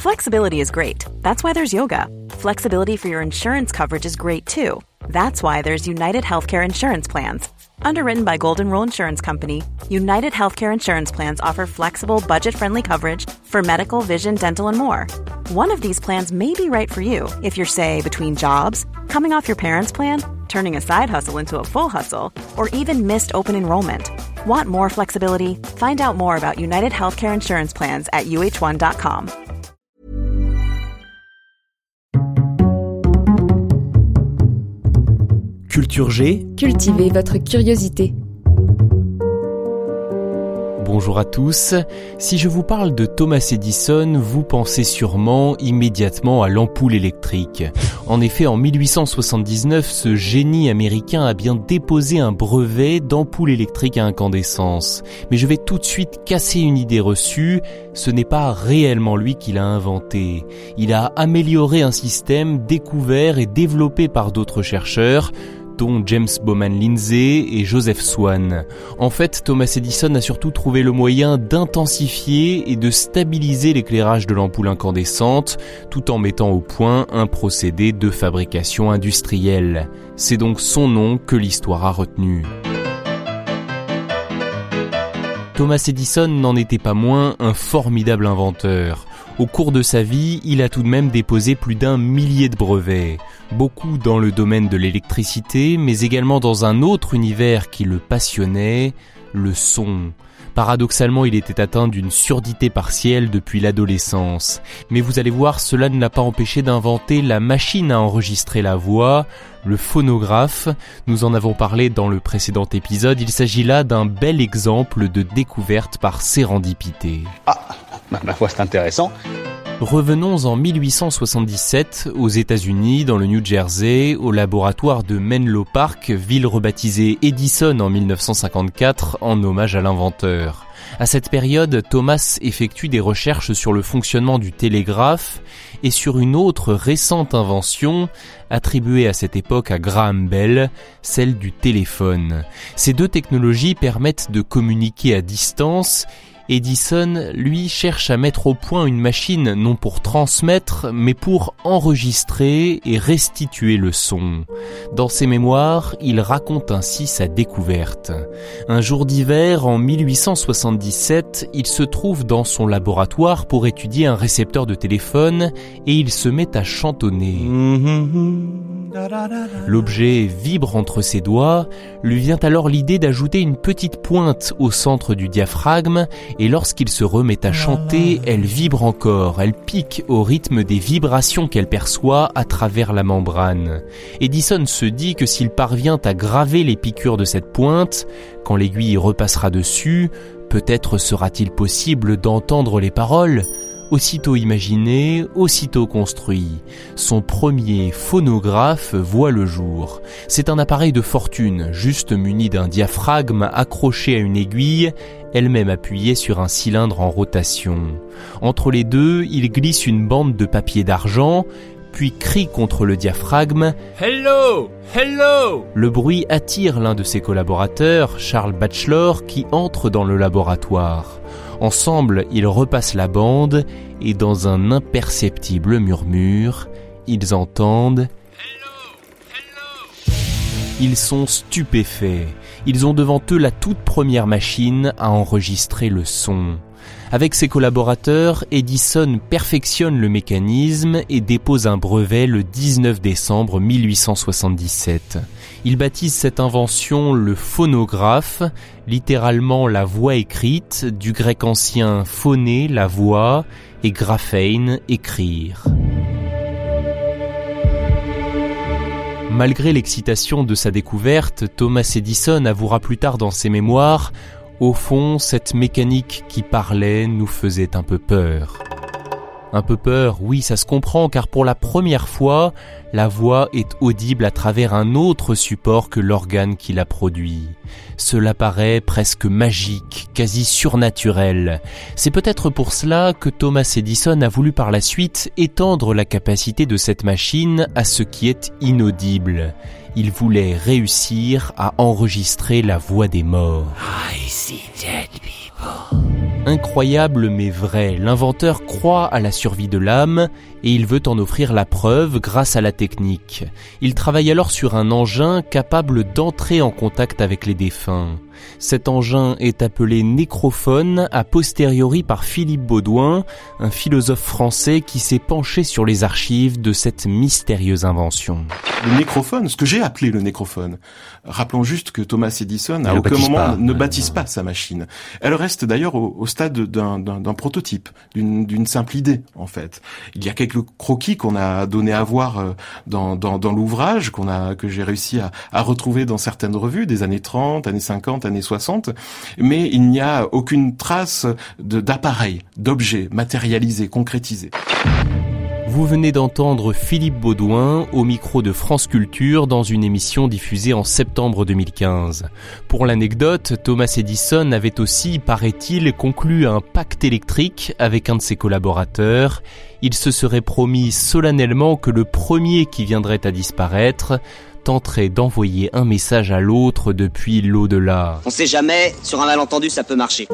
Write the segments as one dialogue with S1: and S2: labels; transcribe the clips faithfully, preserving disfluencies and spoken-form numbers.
S1: Flexibility is great. That's why there's yoga. Flexibility for your insurance coverage is great too. That's why there's United Healthcare Insurance Plans. Underwritten by Golden Rule Insurance Company, United Healthcare Insurance Plans offer flexible, budget-friendly coverage for medical, vision, dental, and more. One of these plans may be right for you if you're, say, between jobs, coming off your parents' plan, turning a side hustle into a full hustle, or even missed open enrollment. Want more flexibility? Find out more about United Healthcare Insurance Plans at U H one dot com.
S2: Culture G.
S3: Cultivez votre curiosité.
S2: Bonjour à tous. Si je vous parle de Thomas Edison, vous pensez sûrement immédiatement à l'ampoule électrique. En effet, en mille huit cent soixante-dix-neuf, ce génie américain a bien déposé un brevet d'ampoule électrique à incandescence. Mais je vais tout de suite casser une idée reçue. Ce n'est pas réellement lui qui l'a inventé. Il a amélioré un système découvert et développé par d'autres chercheurs, dont James Bowman Lindsay et Joseph Swan. En fait, Thomas Edison a surtout trouvé le moyen d'intensifier et de stabiliser l'éclairage de l'ampoule incandescente, tout en mettant au point un procédé de fabrication industrielle. C'est donc son nom que l'histoire a retenu. Thomas Edison n'en était pas moins un formidable inventeur. Au cours de sa vie, il a tout de même déposé plus d'un millier de brevets. Beaucoup dans le domaine de l'électricité, mais également dans un autre univers qui le passionnait, le son. Paradoxalement, il était atteint d'une surdité partielle depuis l'adolescence. Mais vous allez voir, cela ne l'a pas empêché d'inventer la machine à enregistrer la voix, le phonographe. Nous en avons parlé dans le précédent épisode. Il s'agit là d'un bel exemple de découverte par sérendipité.
S4: Ah, ma foi, c'est intéressant.
S2: Revenons en mille huit cent soixante-dix-sept, aux États-Unis, dans le New Jersey, au laboratoire de Menlo Park, ville rebaptisée Edison en mille neuf cent cinquante-quatre, en hommage à l'inventeur. À cette période, Thomas effectue des recherches sur le fonctionnement du télégraphe et sur une autre récente invention, attribuée à cette époque à Graham Bell, celle du téléphone. Ces deux technologies permettent de communiquer à distance. Edison, lui, cherche à mettre au point une machine non pour transmettre, mais pour enregistrer et restituer le son. Dans ses mémoires, il raconte ainsi sa découverte. Un jour d'hiver, en mille huit cent soixante-dix-sept, il se trouve dans son laboratoire pour étudier un récepteur de téléphone et il se met à chantonner. L'objet vibre entre ses doigts, lui vient alors l'idée d'ajouter une petite pointe au centre du diaphragme et lorsqu'il se remet à chanter, elle vibre encore, elle pique au rythme des vibrations qu'elle perçoit à travers la membrane. Edison se dit que s'il parvient à graver les piqûres de cette pointe, quand l'aiguille repassera dessus, peut-être sera-t-il possible d'entendre les paroles. Aussitôt imaginé, aussitôt construit. Son premier phonographe voit le jour. C'est un appareil de fortune, juste muni d'un diaphragme accroché à une aiguille, elle-même appuyée sur un cylindre en rotation. Entre les deux, il glisse une bande de papier d'argent, puis crie contre le diaphragme « Hello! Hello !» Le bruit attire l'un de ses collaborateurs, Charles Batchelor, qui entre dans le laboratoire. Ensemble, ils repassent la bande et dans un imperceptible murmure, ils entendent Hello, hello. Ils sont stupéfaits. Ils ont devant eux la toute première machine à enregistrer le son. Avec ses collaborateurs, Edison perfectionne le mécanisme et dépose un brevet le dix-neuf décembre mille huit cent soixante-dix-sept. Il baptise cette invention le phonographe, littéralement la voix écrite, du grec ancien phoné, la voix, et graphein, écrire. Malgré l'excitation de sa découverte, Thomas Edison avouera plus tard dans ses mémoires « Au fond, cette mécanique qui parlait nous faisait un peu peur. » Un peu peur, oui, ça se comprend, car pour la première fois, la voix est audible à travers un autre support que l'organe qui la produit. Cela paraît presque magique, quasi surnaturel. C'est peut-être pour cela que Thomas Edison a voulu par la suite étendre la capacité de cette machine à ce qui est inaudible. Il voulait réussir à enregistrer la voix des morts.
S5: I see dead people.
S2: Incroyable mais vrai, l'inventeur croit à la survie de l'âme et il veut en offrir la preuve grâce à la technique. Il travaille alors sur un engin capable d'entrer en contact avec les défunts. Cet engin est appelé nécrophone a posteriori par Philippe Baudouin, un philosophe français qui s'est penché sur les archives de cette mystérieuse invention.
S5: Le nécrophone, ce que j'ai appelé le nécrophone. Rappelons juste que Thomas Edison à aucun moment pas. ne baptise pas sa machine. Elle reste d'ailleurs au, au stade d'un, d'un, d'un prototype, d'une, d'une simple idée en fait. Il y a quelques croquis qu'on a donné à voir dans, dans, dans l'ouvrage, qu'on a, que j'ai réussi à, à retrouver dans certaines revues des années trente, années cinquante, années soixante, mais il n'y a aucune trace de, d'appareil, d'objet matérialisé, concrétisé.
S2: Vous venez d'entendre Philippe Baudouin au micro de France Culture dans une émission diffusée en septembre deux mille quinze. Pour l'anecdote, Thomas Edison avait aussi, paraît-il, conclu un pacte électrique avec un de ses collaborateurs. Il se serait promis solennellement que le premier qui viendrait à disparaître tenterait d'envoyer un message à l'autre depuis l'au-delà.
S6: On sait jamais, sur un malentendu ça peut marcher.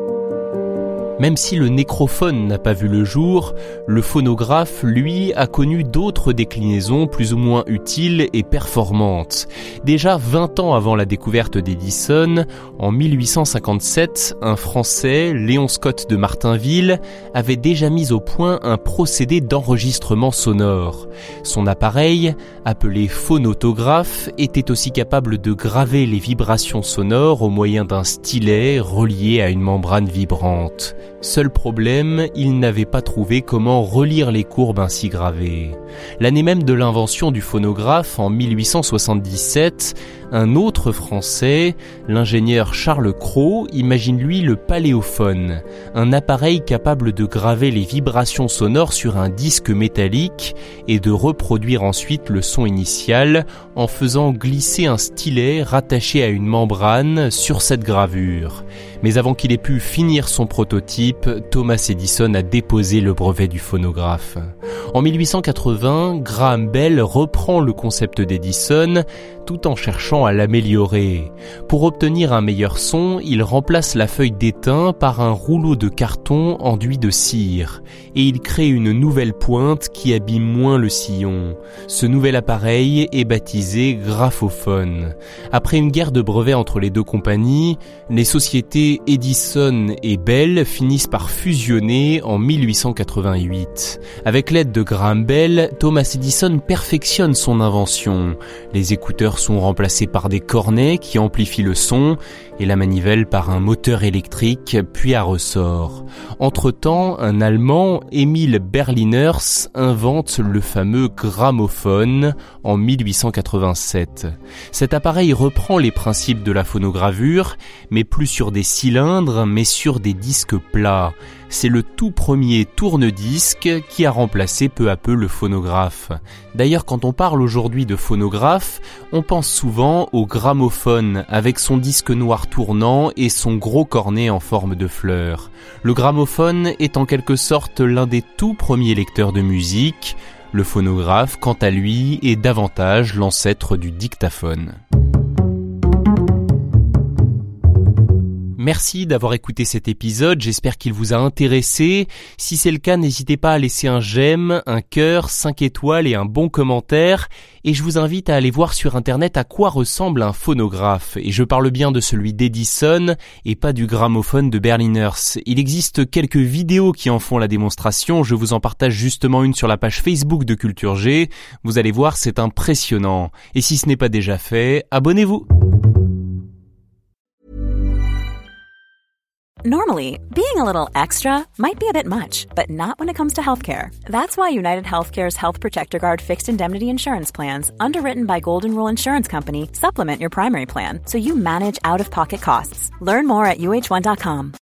S2: Même si le nécrophone n'a pas vu le jour, le phonographe, lui, a connu d'autres déclinaisons plus ou moins utiles et performantes. Déjà vingt ans avant la découverte d'Edison, en mille huit cent cinquante-sept, un Français, Léon Scott de Martinville, avait déjà mis au point un procédé d'enregistrement sonore. Son appareil, appelé phonautographe, était aussi capable de graver les vibrations sonores au moyen d'un stylet relié à une membrane vibrante. Seul problème, il n'avait pas trouvé comment relire les courbes ainsi gravées. L'année même de l'invention du phonographe, en mille huit cent soixante-dix-sept, un autre Français, l'ingénieur Charles Cros, imagine lui le paléophone, un appareil capable de graver les vibrations sonores sur un disque métallique et de reproduire ensuite le son initial en faisant glisser un stylet rattaché à une membrane sur cette gravure. Mais avant qu'il ait pu finir son prototype, Thomas Edison a déposé le brevet du phonographe. En mille huit cent quatre-vingts, Graham Bell reprend le concept d'Edison tout en cherchant à l'améliorer. Pour obtenir un meilleur son, il remplace la feuille d'étain par un rouleau de carton enduit de cire et il crée une nouvelle pointe qui abîme moins le sillon. Ce nouvel appareil est baptisé graphophone. Après une guerre de brevets entre les deux compagnies, les sociétés Edison et Bell finissent par fusionner en mille huit cent quatre-vingt-huit. Avec l'aide de Graham Bell, Thomas Edison perfectionne son invention. Les écouteurs sont remplacés par des cornets qui amplifient le son et la manivelle par un moteur électrique puis à ressort. Entre-temps, un Allemand, Emil Berliners, invente le fameux gramophone en mille huit cent quatre-vingt-sept. Cet appareil reprend les principes de la phonogravure, mais plus sur des cylindres, mais sur des disques plats. C'est le tout premier tourne-disque qui a remplacé peu à peu le phonographe. D'ailleurs, quand on parle aujourd'hui de phonographe, on pense souvent au gramophone avec son disque noir tournant et son gros cornet en forme de fleur. Le gramophone est en quelque sorte l'un des tout premiers lecteurs de musique. Le phonographe, quant à lui, est davantage l'ancêtre du dictaphone. Merci d'avoir écouté cet épisode, j'espère qu'il vous a intéressé. Si c'est le cas, n'hésitez pas à laisser un j'aime, un cœur, cinq étoiles et un bon commentaire. Et je vous invite à aller voir sur internet à quoi ressemble un phonographe. Et je parle bien de celui d'Edison et pas du gramophone de Berliners. Il existe quelques vidéos qui en font la démonstration, je vous en partage justement une sur la page Facebook de Culture G. Vous allez voir, c'est impressionnant. Et si ce n'est pas déjà fait, abonnez-vous.
S1: Normally, being a little extra might be a bit much, but not when it comes to healthcare. That's why United Healthcare's Health Protector Guard fixed indemnity insurance plans, underwritten by Golden Rule Insurance Company, supplement your primary plan so you manage out-of-pocket costs. Learn more at U H one dot com.